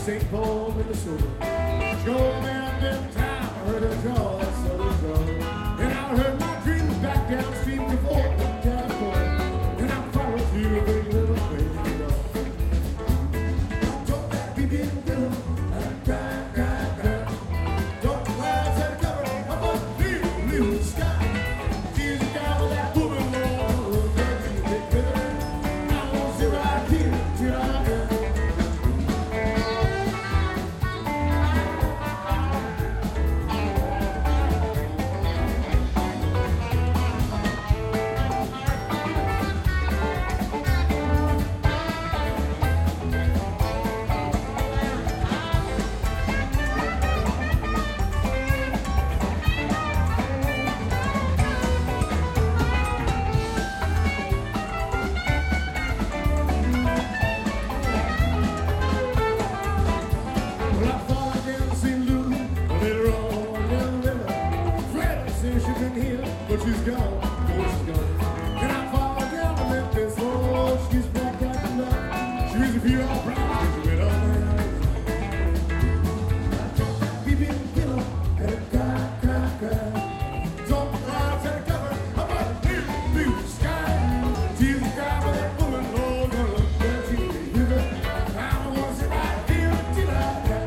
St. Paul, Minnesota. Going down downtown, I heard her draw that southern draw. And I heard my dreams back downstream before California. And I'm following through a big little crazy dog. I told that baby girl, I cry, cry, cry. Don't the clouds that cover up a blue, blue sky. She's a guy with that woman, Lord, that you take with her. I won't sit right here till I die. But she's gone, oh, she's gone. And I fall down to Memphis, oh, she's back at the love. She was a few all proud, she's been all my eyes. We've been killed, and cry, cry, cry. Don't the clouds that cover up a blue, blue sky. She's a guy with that woman, oh, gonna look down, she's a river. I don't want to sit right here till I die.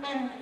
Amen.